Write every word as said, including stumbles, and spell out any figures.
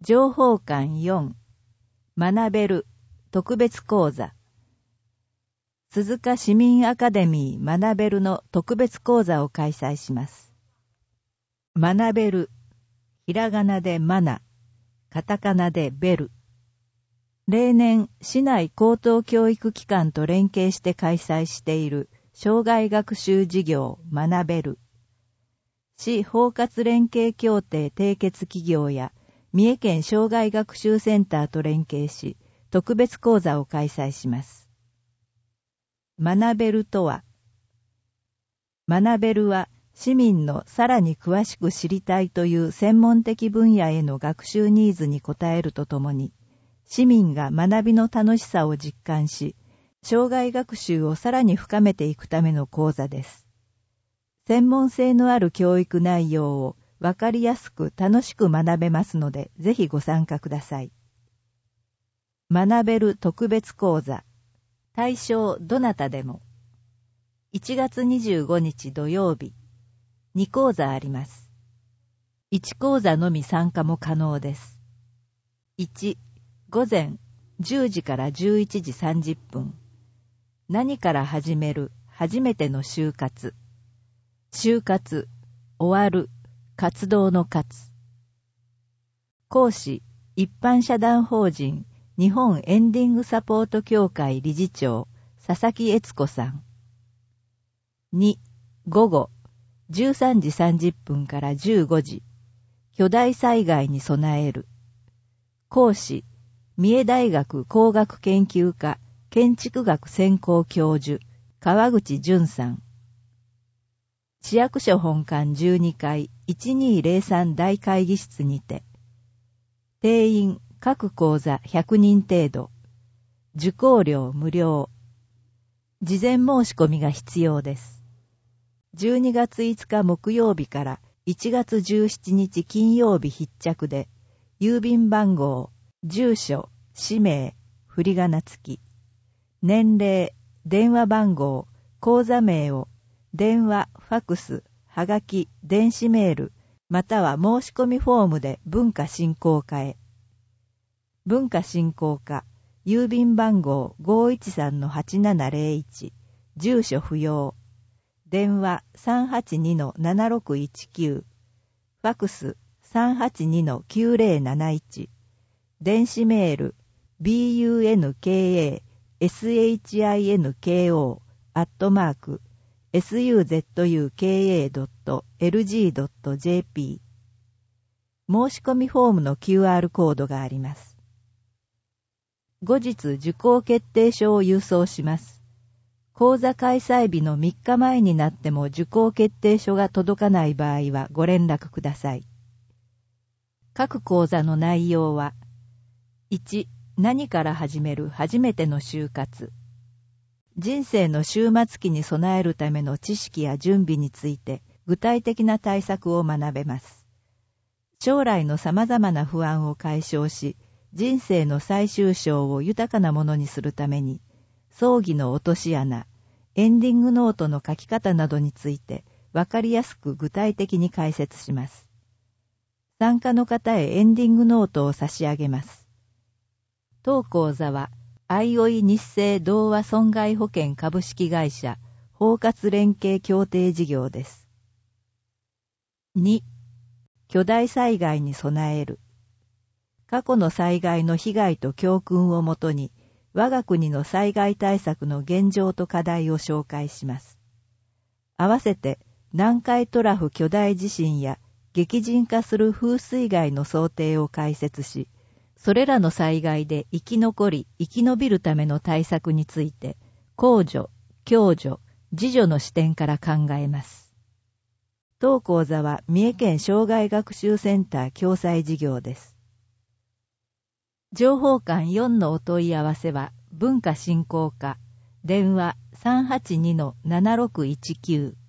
情報館よん、学べる特別講座。鈴鹿市民アカデミー学べるの特別講座を開催します。学べる、ひらがなでマナ、カタカナでベル。例年、市内高等教育機関と連携して開催している生涯学習事業学べる。市包括連携協定締結企業や三重県生涯学習センターと連携し、特別講座を開催します。学べるとは、学べるは市民のさらに詳しく知りたいという専門的分野への学習ニーズに応えるとともに、市民が学びの楽しさを実感し、生涯学習をさらに深めていくための講座です。専門性のある教育内容をわかりやすく楽しく学べますので、ぜひご参加ください。学べる特別講座。対象どなたでも。いちがつにじゅうごにち土曜日。に講座あります。いち講座のみ参加も可能です。いち、午前じゅうじからじゅういちじさんじゅっぷん。何から始める初めての就活。就活、終わる、活動の活。講師、一般社団法人日本エンディングサポート協会理事長、佐々木悦子さん。に、午後じゅうさんじさんじゅっぷんからじゅうごじ。巨大災害に備える。講師、三重大学工学研究科建築学専攻教授、川口淳さん。市役所本館じゅうにかいいちにーぜろさん大会議室にて。定員各講座ひゃくにん程度。受講料無料。事前申し込みが必要です。じゅうにがついつか木曜日からいちがつじゅうしちにち金曜日必着で、郵便番号、住所、氏名、振り仮名付き。年齢、電話番号、口座名を、電話、ファクス、はがき、電子メール、または申し込みフォームで文化振興課へ。文化振興課、郵便番号 ごーいちさんのはちななぜろいち、住所不要。電話 さんはちにのななろくいちきゅう、ファクス さんはちにのきゅうぜろなないち、電子メール ビーユーエヌケーエーエスエイチアイエヌケーオー アットマーク エスユーゼットユーケーエードットエルジードットジェーピー。申し込みフォームの キューアール コードがあります。後日受講決定書を郵送します。講座開催日のみっかまえになっても受講決定書が届かない場合はご連絡ください。各講座の内容は、いち、何から始める初めての就活。人生の終末期に備えるための知識や準備について具体的な対策を学べます。将来の様々な不安を解消し、人生の最終章を豊かなものにするために、葬儀の落とし穴、エンディングノートの書き方などについてわかりやすく具体的に解説します。参加の方へエンディングノートを差し上げます。当講座は、あいおい日生同和損害保険株式会社包括連携協定事業です。に、巨大災害に備える。過去の災害の被害と教訓をもとに、我が国の災害対策の現状と課題を紹介します。合わせて、南海トラフ巨大地震や激甚化する風水害の想定を解説し、それらの災害で生き残り、生き延びるための対策について、公助、共助、自助の視点から考えます。当講座は三重県生涯学習センター共催事業です。情報館よんのお問い合わせは、文化振興課、電話 さんはちにのななろくいちきゅう、